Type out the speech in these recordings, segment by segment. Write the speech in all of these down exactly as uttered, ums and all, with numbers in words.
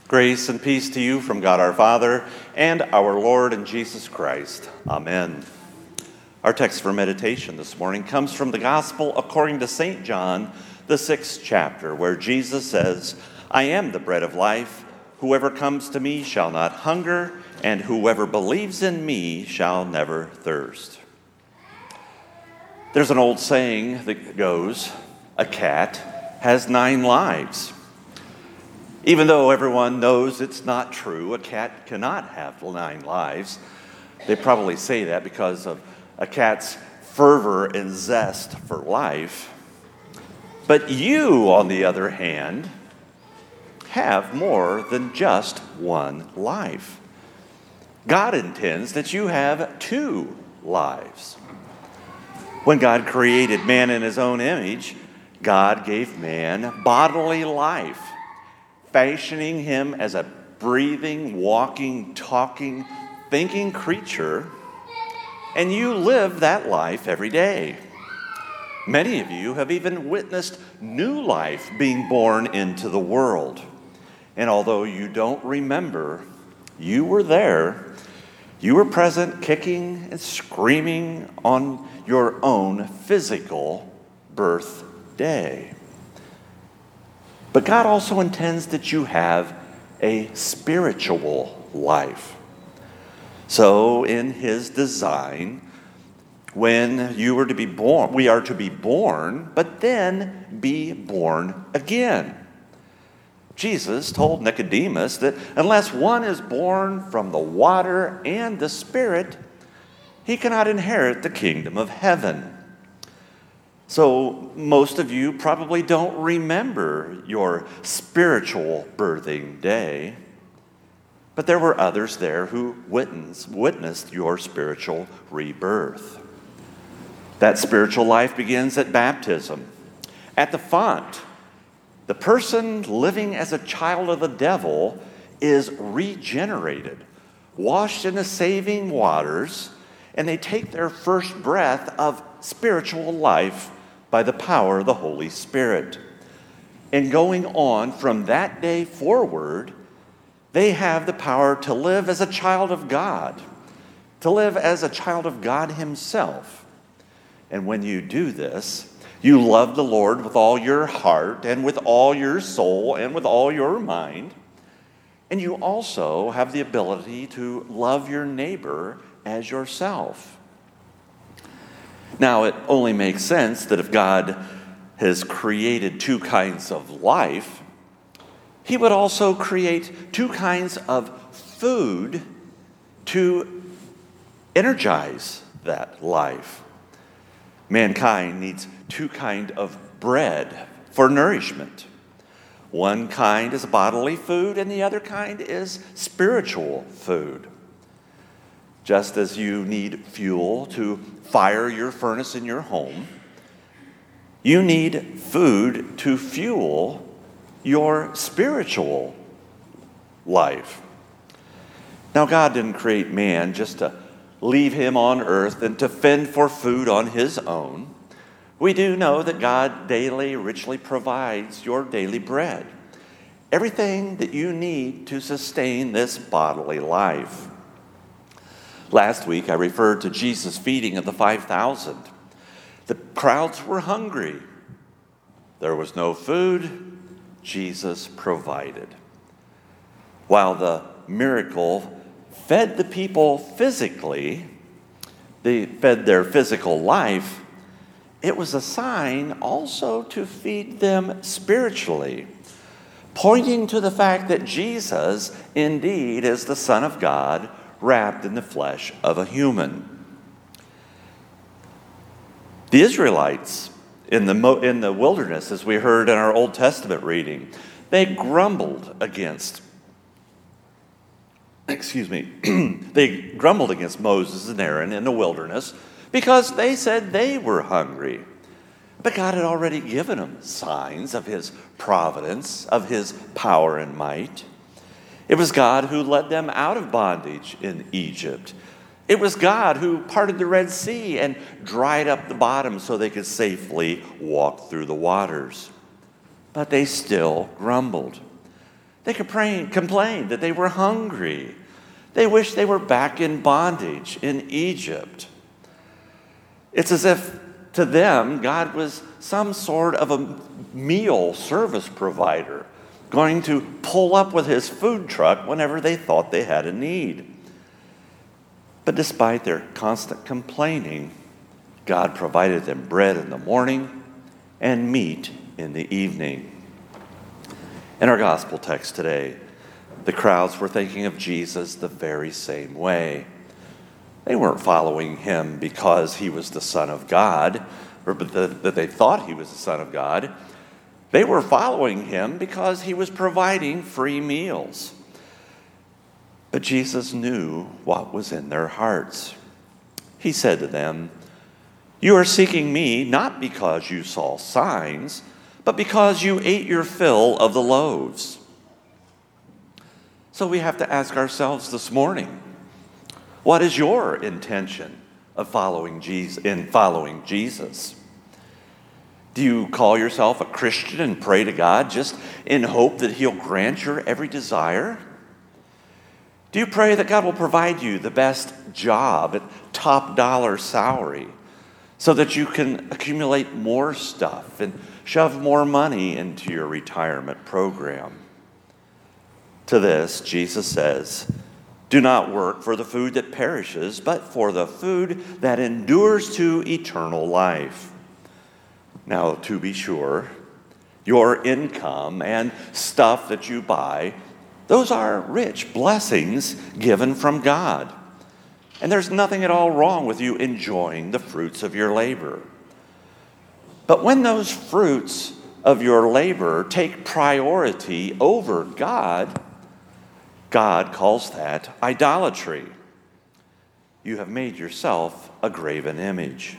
Grace and peace to you from God our Father and our Lord and Jesus Christ. Amen. Our text for meditation this morning comes from the Gospel according to Saint John, the sixth chapter, where Jesus says, I am the bread of life. Whoever comes to me shall not hunger, and whoever believes in me shall never thirst. There's an old saying that goes, a cat has nine lives. Even though everyone knows it's not true, a cat cannot have nine lives. They probably say that because of a cat's fervor and zest for life. But you, on the other hand, have more than just one life. God intends that you have two lives. When God created man in his own image, God gave man bodily life, fashioning him as a breathing, walking, talking, thinking creature, and you live that life every day. Many of you have even witnessed new life being born into the world. And although you don't remember, you were there. You were present, kicking and screaming on your own physical birthday. But God also intends that you have a spiritual life. So in his design, when you were to be born, we are to be born, but then be born again. Jesus told Nicodemus that unless one is born from the water and the Spirit, he cannot inherit the kingdom of heaven. So most of you probably don't remember your spiritual birthing day, but there were others there who witnessed, witnessed your spiritual rebirth. That spiritual life begins at baptism. At the font, the person living as a child of the devil is regenerated, washed in the saving waters, and they take their first breath of spiritual life by the power of the Holy Spirit. And going on from that day forward, they have the power to live as a child of God, to live as a child of God himself. And when you do this, you love the Lord with all your heart and with all your soul and with all your mind. And you also have the ability to love your neighbor as yourself. Now, it only makes sense that if God has created two kinds of life, he would also create two kinds of food to energize that life. Mankind needs two kinds of bread for nourishment. One kind is bodily food, and the other kind is spiritual food. Just as you need fuel to fire your furnace in your home, you need food to fuel your spiritual life. Now, God didn't create man just to leave him on earth and to fend for food on his own. We do know that God daily richly provides your daily bread, everything that you need to sustain this bodily life. Last week, I referred to Jesus' feeding of the five thousand. The crowds were hungry. There was no food. Jesus provided. While the miracle fed the people physically, they fed their physical life, it was a sign also to feed them spiritually, pointing to the fact that Jesus indeed is the Son of God, wrapped in the flesh of a human. The Israelites in the, mo- in the wilderness, as we heard in our Old Testament reading, they grumbled against, excuse me, they grumbled against Moses and Aaron in the wilderness because they said they were hungry. But God had already given them signs of his providence, of his power and might. It was God who led them out of bondage in Egypt. It was God who parted the Red Sea and dried up the bottom so they could safely walk through the waters. But they still grumbled. They complained, complained that they were hungry. They wished they were back in bondage in Egypt. It's as if to them, God was some sort of a meal service provider, going to pull up with his food truck whenever they thought they had a need. But despite their constant complaining, God provided them bread in the morning and meat in the evening. In our gospel text today, the crowds were thinking of Jesus the very same way. They weren't following him because he was the Son of God, or that they thought he was the Son of God. They were following him because he was providing free meals. But Jesus knew what was in their hearts. He said to them, "You are seeking me not because you saw signs, but because you ate your fill of the loaves." So we have to ask ourselves this morning, what is your intention of following Jesus, in following Jesus? Do you call yourself a Christian and pray to God just in hope that he'll grant your every desire? Do you pray that God will provide you the best job at top dollar salary so that you can accumulate more stuff and shove more money into your retirement program? To this, Jesus says, "Do not work for the food that perishes, but for the food that endures to eternal life." Now, to be sure, your income and stuff that you buy, those are rich blessings given from God. And there's nothing at all wrong with you enjoying the fruits of your labor. But when those fruits of your labor take priority over God, God calls that idolatry. You have made yourself a graven image.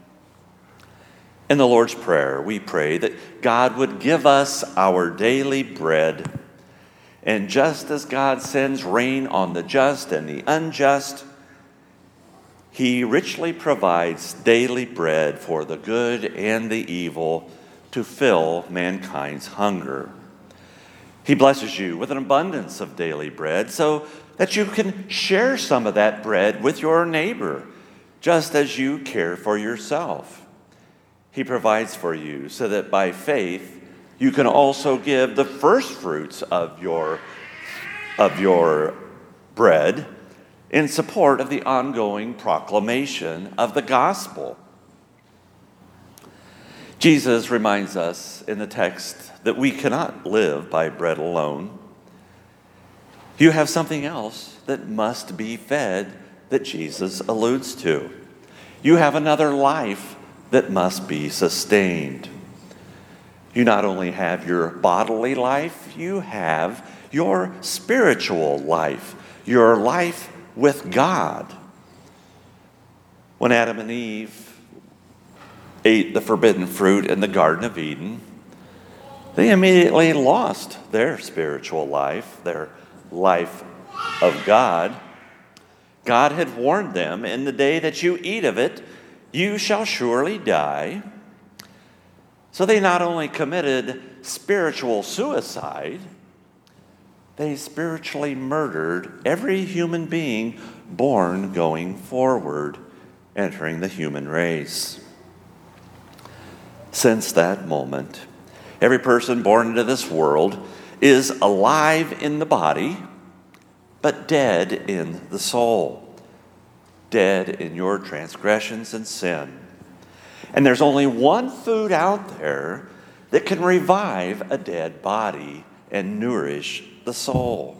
In the Lord's Prayer, we pray that God would give us our daily bread. And just as God sends rain on the just and the unjust, he richly provides daily bread for the good and the evil to fill mankind's hunger. He blesses you with an abundance of daily bread so that you can share some of that bread with your neighbor, just as you care for yourself. He provides for you so that by faith you can also give the first fruits of your, of your bread in support of the ongoing proclamation of the gospel. Jesus reminds us in the text that we cannot live by bread alone. You have something else that must be fed that Jesus alludes to. You have another life that must be sustained. You not only have your bodily life, you have your spiritual life, your life with God. When Adam and Eve ate the forbidden fruit in the Garden of Eden, they immediately lost their spiritual life, their life of God. God had warned them, "In the day that you eat of it, you shall surely die." So they not only committed spiritual suicide, they spiritually murdered every human being born going forward, entering the human race. Since that moment, every person born into this world is alive in the body, but dead in the soul, dead in your transgressions and sin. And there's only one food out there that can revive a dead body and nourish the soul.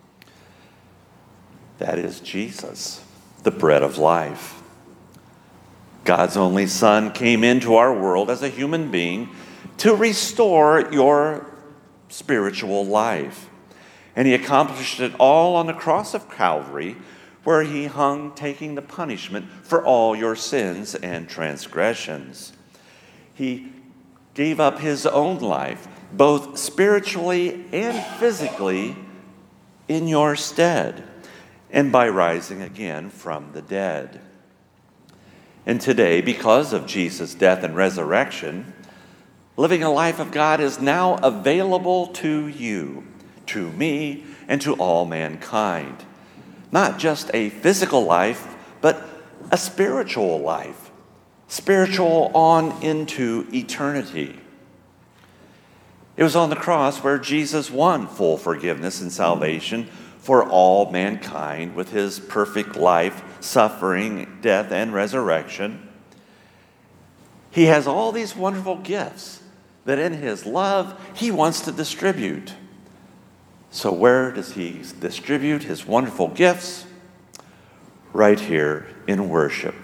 That is Jesus, the bread of life. God's only Son came into our world as a human being to restore your spiritual life. And he accomplished it all on the cross of Calvary, where he hung, taking the punishment for all your sins and transgressions. He gave up his own life, both spiritually and physically, in your stead, and by rising again from the dead. And today, because of Jesus' death and resurrection, living a life of God is now available to you, to me and to all mankind. Not just a physical life, but a spiritual life, spiritual on into eternity. It was on the cross where Jesus won full forgiveness and salvation for all mankind with his perfect life, suffering, death, and resurrection. He has all these wonderful gifts that in his love he wants to distribute. So where does he distribute his wonderful gifts? Right here in worship.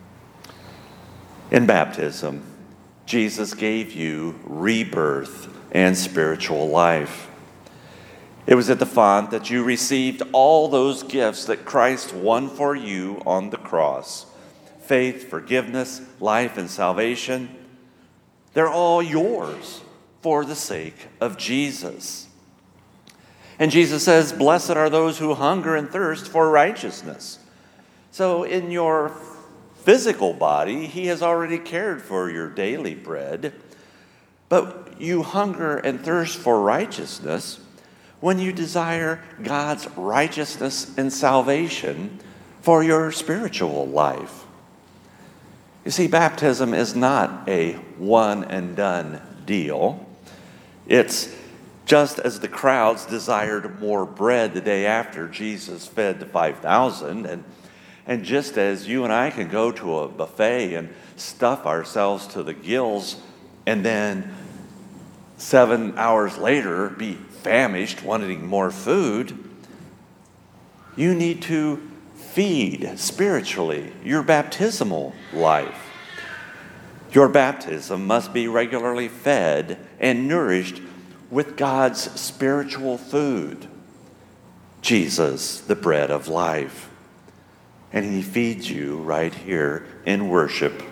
In baptism, Jesus gave you rebirth and spiritual life. It was at the font that you received all those gifts that Christ won for you on the cross. Faith, forgiveness, life, and salvation. They're all yours for the sake of Jesus. And Jesus says, "Blessed are those who hunger and thirst for righteousness." So in your physical body, he has already cared for your daily bread. But you hunger and thirst for righteousness when you desire God's righteousness and salvation for your spiritual life. You see, baptism is not a one and done deal. It's just as the crowds desired more bread the day after Jesus fed the five thousand, and, and just as you and I can go to a buffet and stuff ourselves to the gills and then seven hours later be famished, wanting more food, you need to feed spiritually your baptismal life. Your baptism must be regularly fed and nourished with God's spiritual food, Jesus, the bread of life. And he feeds you right here in worship.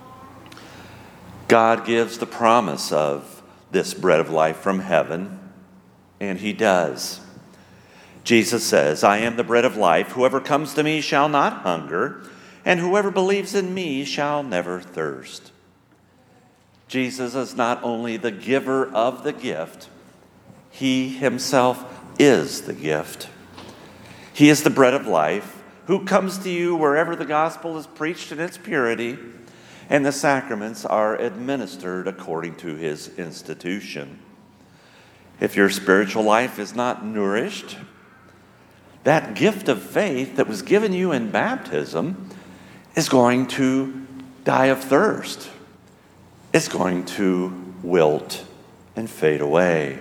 God gives the promise of this bread of life from heaven, and he does. Jesus says, "I am the bread of life. Whoever comes to me shall not hunger, and whoever believes in me shall never thirst." Jesus is not only the giver of the gift, he himself is the gift. He is the bread of life who comes to you wherever the gospel is preached in its purity and the sacraments are administered according to his institution. If your spiritual life is not nourished, that gift of faith that was given you in baptism is going to die of thirst. It's going to wilt and fade away.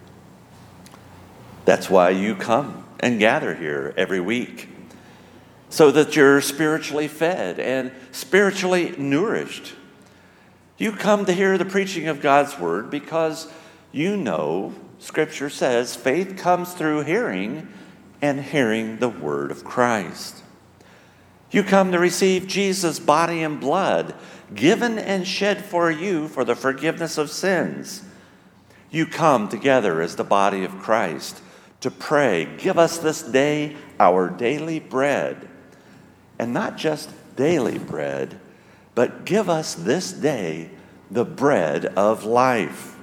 That's why you come and gather here every week, so that you're spiritually fed and spiritually nourished. You come to hear the preaching of God's word because you know Scripture says faith comes through hearing, and hearing the word of Christ. You come to receive Jesus' body and blood given and shed for you for the forgiveness of sins. You come together as the body of Christ to pray, "Give us this day our daily bread." And not just daily bread, but give us this day the bread of life.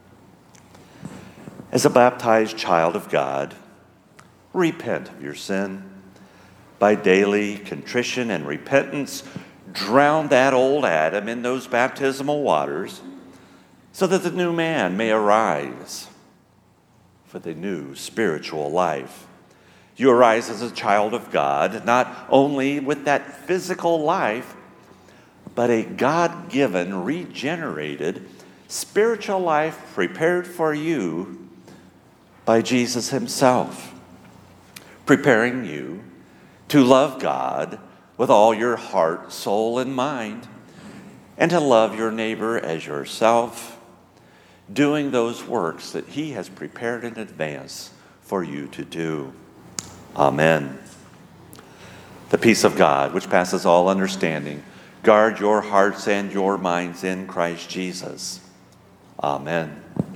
As a baptized child of God, repent of your sin. By daily contrition and repentance, drown that old Adam in those baptismal waters so that the new man may arise for the new spiritual life. You arise as a child of God, not only with that physical life, but a God-given, regenerated, spiritual life prepared for you by Jesus himself, preparing you to love God with all your heart, soul, and mind, and to love your neighbor as yourself, doing those works that he has prepared in advance for you to do. Amen. The peace of God, which passes all understanding, guard your hearts and your minds in Christ Jesus. Amen.